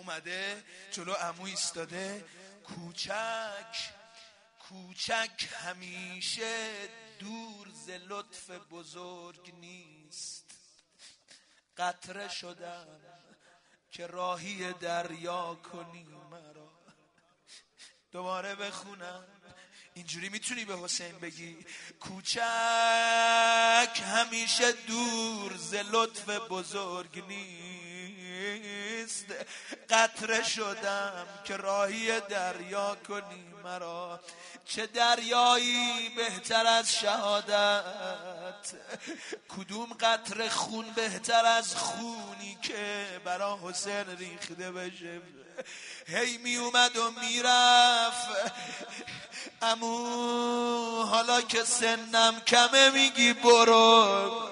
اومده جلو عمو ایستاده. کوچک کوچک همیشه دور ز لطف بزرگ نیست. قطره شدم که راهی دریا کنی مرا. دوباره بخونم، اینجوری میتونی به حسین بگی کوچک همیشه دور ز لطف بزرگ نیست. قطره شدم که راهی دریا کنی مرا. چه دریایی بهتر از شهادت، کدوم قطره خون بهتر از خونی که برا حسین ریخته بشه. هی می اومد و میرفت. عمو حالا که سنم کمه میگی برو.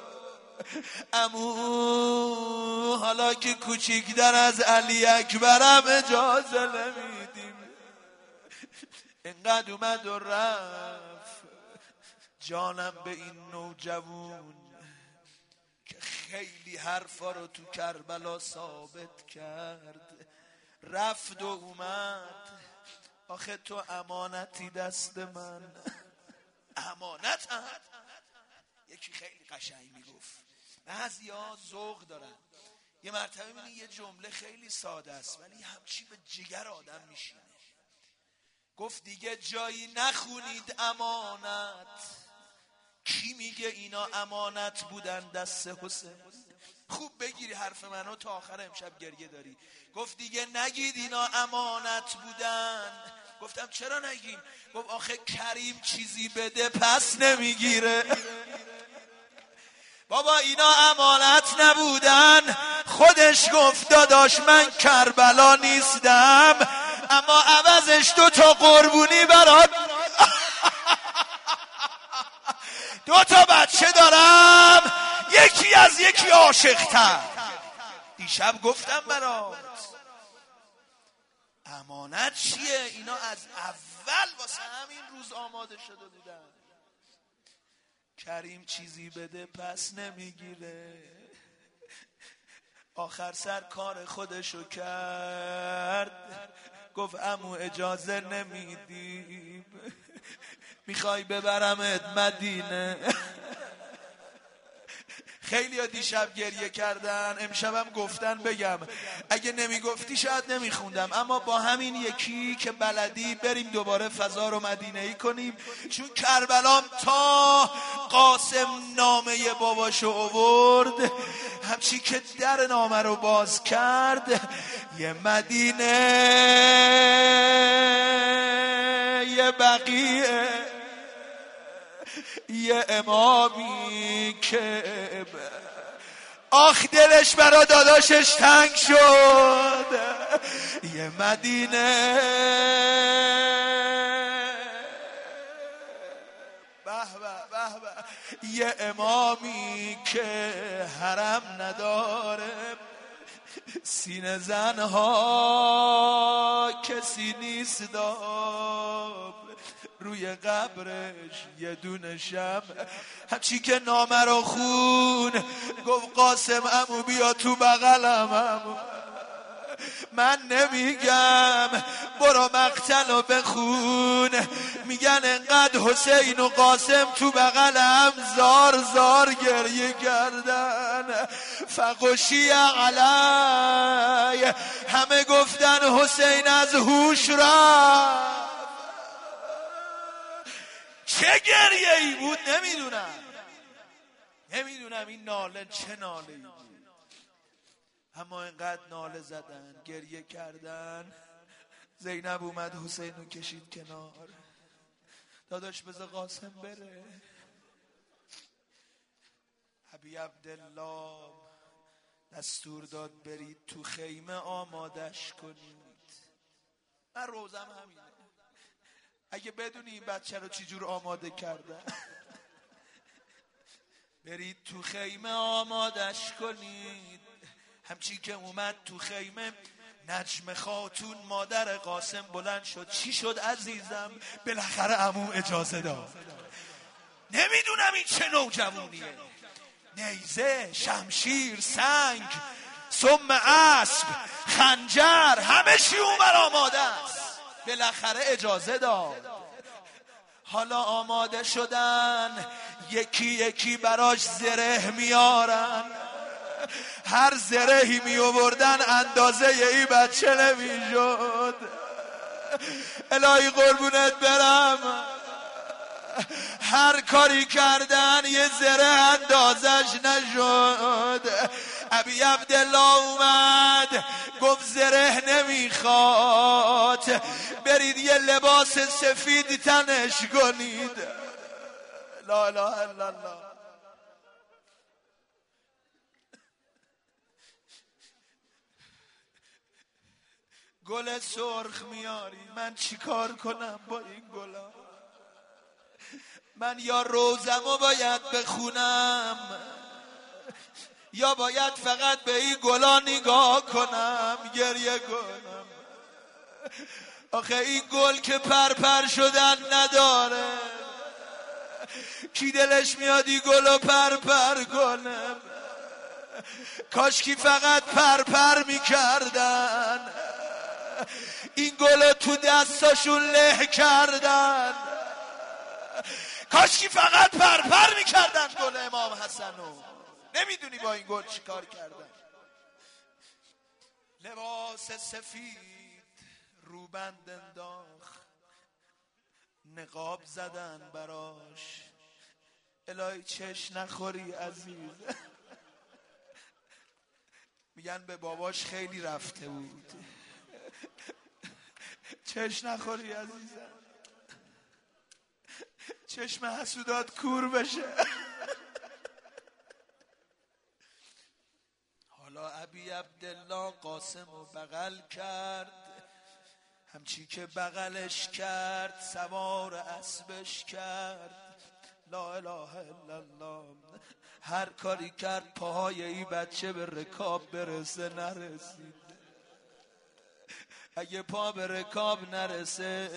عمو حالا که کوچیک‌تر از علی اکبرم اجازه نمیدیم. اینقدر اومد و رفت. جانم به این نوجوان که خیلی حرفا رو تو کربلا ثابت کرد. رفت و اومد. آخه تو امانتی دست من. امانت هم؟ یکی خیلی قشنگ میگفت، بعضیا ذوق دارن. یه مرتبه میبینی یه جمله خیلی ساده است ولی همچی به جگر آدم میشینه. گفت دیگه جایی نخونید امانت. کی میگه اینا امانت بودن دست حسین؟ خوب بگیری حرف منو، تا آخر امشب گریه داری. گفت دیگه نگید اینا امانت بودن. گفتم چرا نگیم؟ گفت آخه کریم چیزی بده پس نمیگیره. بابا اینا امانت نبودن. خودش گفت داداش من کربلا نیستم اما عوضش 2 تا قربونی برات 2 تا بچه دارم یکی از یکی عاشق‌تر. دیشب گفتم برات امانت چیه؟ اینا از اول واسه همین روز آماده شده بودن. کریم چیزی بده پس نمیگیره. آخر سر کار خودشو کرد. گفت عمو اجازه نمیدیم، میخوای ببرمت مدینه. خیلی ها دیشب گریه کردن، امشبم گفتن بگم. اگه نمیگفتی شاید نمیخوندم، اما با همین یکی که بلدی بریم دوباره فضا رو مدینه‌ای کنیم. چون کربلام تا قاسم نامه باباشو آورد، همچی که در نامه رو باز کرد، یه مدینه یه بقیه یه امامی که آخ دلش برا داداشش تنگ شد. یه مدینه به به به یه امامی که حرم نداره. سینه زنها کسی نیست داب، روی قبرش یه دونه شمع. همچی که نامه رو خون گفت قاسم عمو بیا تو بغلم عمو. من نمیگم برو مقتل رو بخون. میگن انقدر حسین و قاسم تو بغلم زار زار گریه کردن. فغشی علی، همه گفتن حسین از هوش رفت. چه گریه ای بود نمیدونم این ناله چه ناله ای بود، اما اینقدر ناله زدن گریه کردن. زینب اومد حسین رو کشید کنار. داداش بذار قاسم بره. ابی عبدالله دستور داد برید تو خیمه آمادش کنید. من روزم همینه. اگه بدونی این بچه رو چجور آماده کردن، برید تو خیمه آمادش کنید. همچی که اومد تو خیمه، نجم خاتون مادر قاسم بلند شد. چی شد عزیزم؟ بالاخره عمو اجازه داد. نمیدونم این چه نوجوانیه. نیزه، شمشیر، سنگ، سم اسب، خنجر، همه چی اونور آماده است. بالاخره اجازه داد. حالا آماده شدن، یکی یکی براش زره میارن. هر زرهی می آوردن اندازه ای بچه نمیشد. الهی قربونت برم، هر کاری کردن یه زره اندازش نشد. ابی عبدالله اومد گفت زره نمیخواد، برید یه لباس سفید تنش کنید. لا اله الا الله. گل سرخ میاری، من چیکار کنم با این گلا؟ من یا روزمو باید بخونم یا باید فقط به این گلا نگاه کنم، گریه کنم. آخه این گل که پرپر شدن نداره، کی دلش میاد این گلو پرپر کنه؟ کاشکی فقط پرپر میکردن، این گلو تو دستاشون له کردن. کاشکی فقط پرپر میکردن گل امام حسنو. نمیدونی با این گل چی کار کردن؟ لباس سفید روبند انداخت، نقاب زدن براش. الهی چش نخوری عزیز. میگن به باباش خیلی رفته بود. چش نخوری عزیزم، چشم حسودات کور بشه. حالا ابی عبدالله قاسم رو بغل کرد، همچی که بغلش کرد سوار اسبش کرد. لا اله الا الله. هر کاری کرد پاهای این بچه به رکاب برسه، نرسید. اگه پا به رکاب نرسه،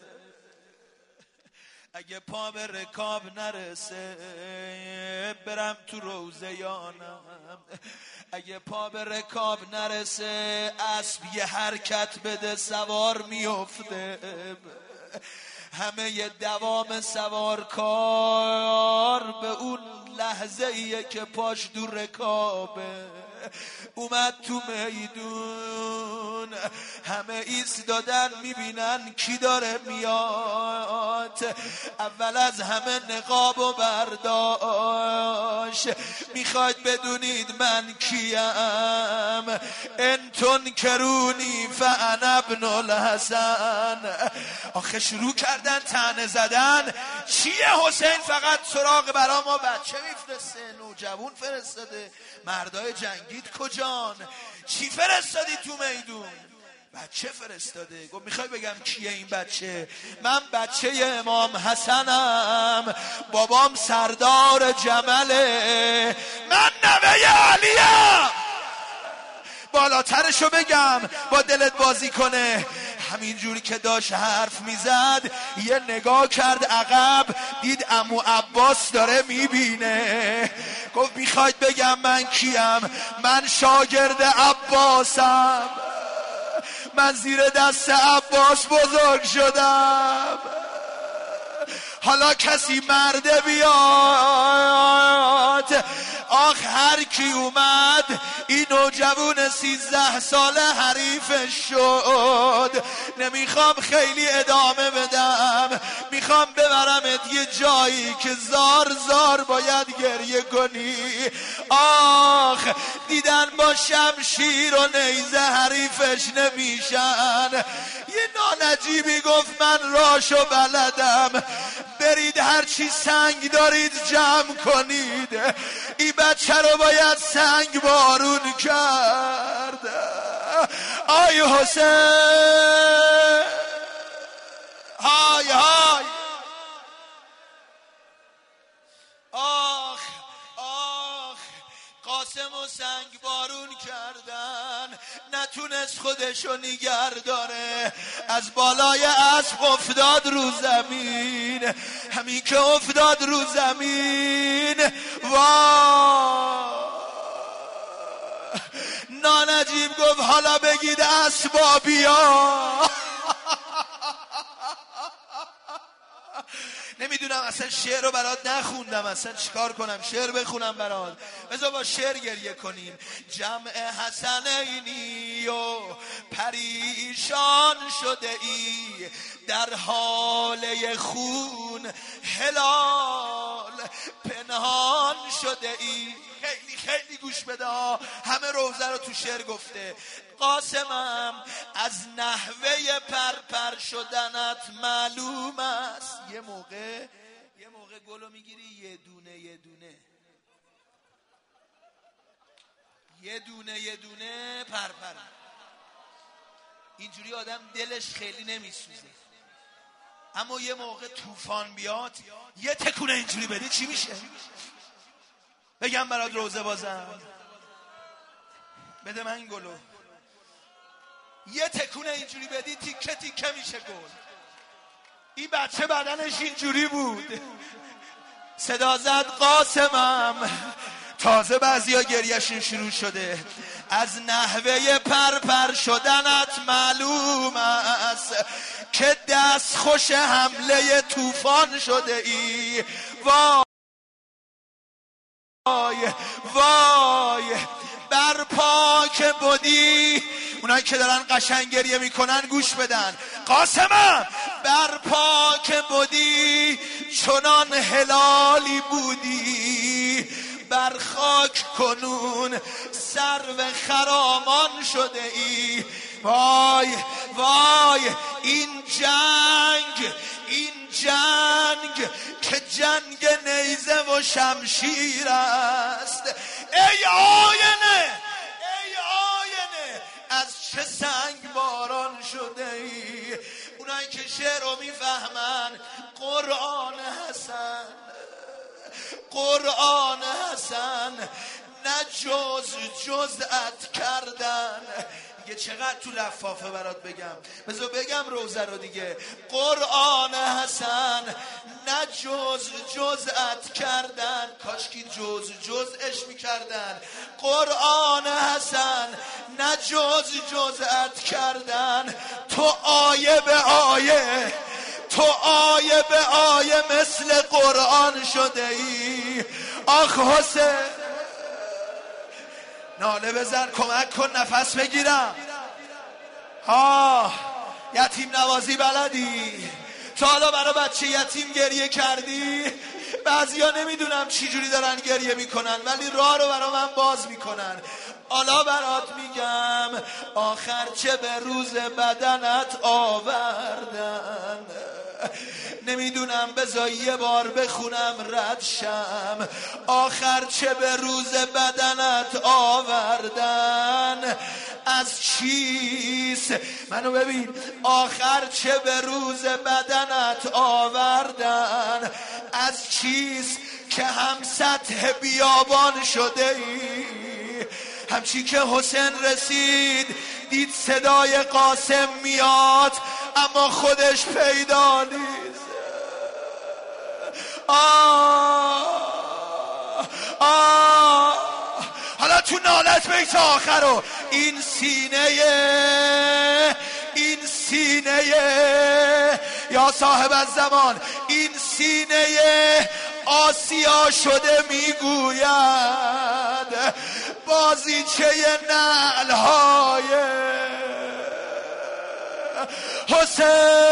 اگه پا به رکاب نرسه برم تو روزه یانم. اگه پا به رکاب نرسه اسب یه حرکت بده سوار میفته. همه یه دوام سوارکار به اون لحظه ایه که پاش دور رکابه. اومد تو میدون، همه ایستادن میبینن کی داره میاد. اول از همه نقاب و برداشت. میخواید بدونید من کیم؟ انتون کرونی فانا ابن الحسن. آخه شروع کردن طعنه زدن. چیه حسین فقط سراغ برا ما بچه میفرسته، نوجوان فرستاده، مردای جنگید کجان؟ چی فرستادی تو میدون؟ بچه فرستاده. گفت میخوای بگم کیه این بچه؟ من بچه امام حسنم، بابام سردار جمله، من نوه علیم. بالاترشو بگم با دلت بازی کنه. همین جوری که داشت حرف میزد یه نگاه کرد عقب، دید عمو عباس داره میبینه. گفت میخواید بگم من کیم؟ من شاگرد عباسم، من زیر دست عباس بزرگ شدم. حالا کسی مرده بیاد. آخ هر کی اومد این نوجوان 13 ساله حریفش شد. نمیخوام خیلی ادامه بدم، میخوام ببرمت یه جایی که زار زار باید گریه کنی. آخ دیدن با شمشیر و نیزه حریفش نمیشن. یه نانجیبی گفت من راشو بلدم، برید هرچی سنگ دارید جمع کنید، این بچه رو باید سنگ بارون کرد. آی حسین، های های. آخ آخ قاسم و سنگ بارون کردن، نتونست خودشو نگر داره، از بالای اسب افتاد رو زمین. همین که افتاد رو زمین، وای نانجیب گفت حالا بگید اسبابیا. نمیدونم اصلا شعر رو برات نخوندم، اصلا چیکار کنم شعر بخونم برات؟ بذار با شعر گریه کنیم. جمع حسنینی و پریشان شده ای، در حاله خون هلال پنهان شده ای. خیلی خیلی گوش بده ها، همه روزه رو تو شعر گفته. قاسمم از نحوه پرپر شدنت معلوم است. یه موقع گلو میگیری یه دونه پرپر. اینجوری آدم دلش خیلی نمیسوزه، اما یه موقع طوفان بیاد یه تکونه اینجوری بدی چی میشه؟ بگم برات روزه بازم؟ بده من این گلو. یه تکونه اینجوری بدی تیکه تیکه میشه گل. این بچه بدنش اینجوری بود، صدا زد قاسمم. تازه بعضیا گریهشون شروع شده. از نحوه پرپر شدنت معلوم است که دست خوش حمله طوفان شده ای. وای بر پاک بودی. اونایی که دارن قشنگ گریه میکنن گوش بدن. قاسمم بر پاک بودی چنان هلالی بودی، بر خاک کنون سرو خرامان شده ای. وای این جنگ که جنگ نیزه و شمشیر است. ای آینه از چه سنگ باران شده ای. اونایی که شعر رو میفهمن قرآن حسن نه جزءت کردن. دیگه چقدر تو لفافه برات بگم؟ بذار بگم روزه رو دیگه. قرآن حسن نه جزءت کردن. کاش که جزءش میکردن. قرآن حسن نه جزءت کردن. تو آیه به آیه مثل قرآن شده ای. آخ حسین ناله بزن کمک کن نفس بگیرم. یتیم نوازی بلدی؟ تا حالا برای بچه یتیم گریه کردی؟ بعضیا نمیدونم چی جوری دارن گریه میکنن ولی راه رو برای من باز میکنن. حالا برات میگم آخر چه به روز بدنت آوردن. نمیدونم بذار یه بار بخونم رد شم. آخر چه به روز بدنت آوردن. از چیست؟ منو ببین. آخر چه به روز بدنت آوردن. از چیست که هم سطح بیابان شده ای. همچی که حسین رسید دید صدای قاسم میاد اما خودش پیدا نیست. حالا تو نالت بیت آخر رو این سینه یا صاحب الزمان، این سینه آسیا شده میگوید بازیچه نعلهای حسین.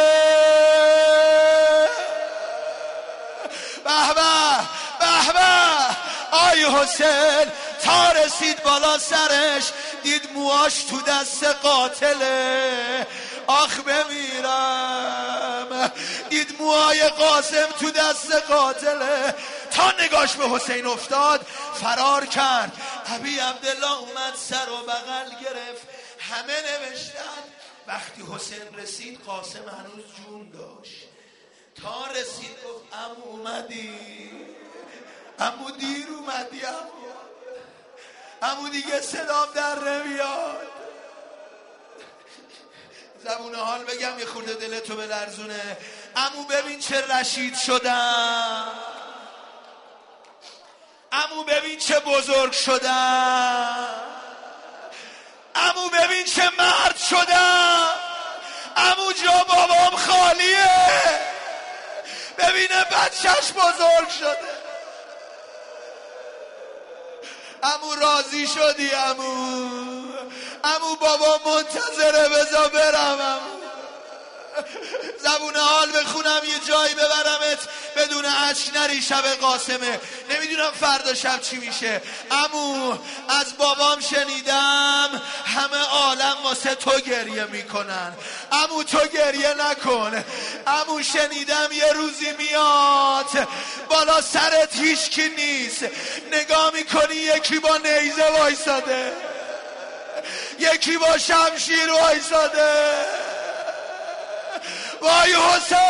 به به آی حسین. تا رسید بالا سرش دید موهاش تو دست قاتله. آخ بمیرم. دید موهای قاسم تو دست قاتله. تا نگاش به حسین افتاد فرار کرد. ابی عبدالله اومد سر و بغل گرفت. همه نوشتن. وقتی حسین رسید قاسم هنوز جون داشت. تا رسید گفت عمو اومدی؟ عمو دیر اومدی؟ عمو دیگه صدام در نمیاد. زبون حال بگم یه خورده دلتو بلرزونه. عمو ببین چه رشید شدم. عمو ببین چه بزرگ شدم. عمو ببین چه مرد شدم، عمو جا بابام خالیه، ببینه بچهش بزرگ شده. عمو راضی شدی عمو بابا منتظره، بذار برم عمو، زبون حال بخونم یه جایی ببرمت بدون اشک نری، شب قاسمه نمیدونم فردا شب چی میشه. عمو از بابام شنیدم همه عالم واسه تو گریه میکنن، عمو تو گریه نکن. عمو شنیدم یه روزی میاد بالا سرت هیچکی نیست، نگاه میکنی یکی با نیزه وایساده، یکی با شمشیر وایساده. وای حسین،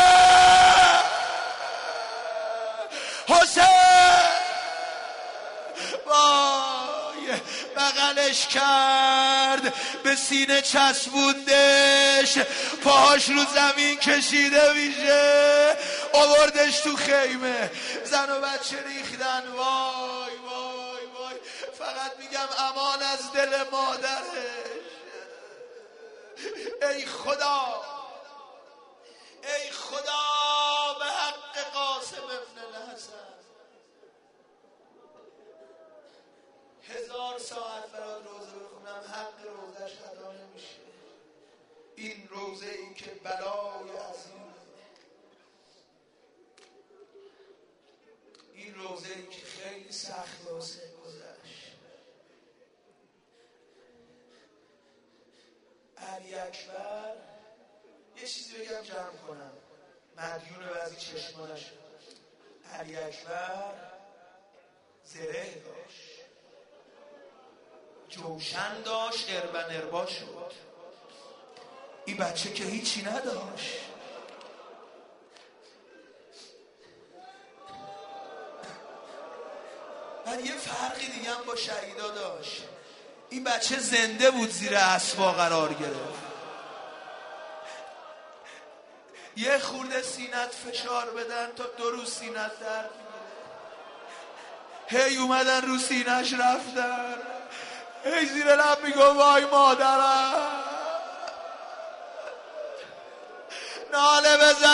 وای بغلش کرد، به سینه چسبوندش، پاهاش رو زمین کشیده میشه، آوردش تو خیمه، زن و بچه ریختن. وای وای وای، فقط میگم امان از دل مادرش. ای خدا، ای خدا، به حق قاسم ابن الحسن 1000 ساعت برات روزه بخونم حق روزش ادا نمیشه. این روزه ای که بلای عظیم، این روزه ای که خیلی سخت واسه گذشت. علی اکبر، یه چیزی بگم جمع کنم، مدیون بعضی چشمانش. علی اکبر زره داشت، جوشن داشت، اربن اربا شد. این بچه که هیچی نداشت. ولی یه فرقی دیگه هم با شهیدا داشت. این بچه زنده بود، زیر اسبا قرار گرفت. یه خورده سینت فشار بدن تا 2 روز سینت درد میگیره. هی اومدن رو سینش رفتن، هی زیر لب میگو وای مادرم. ناله بزن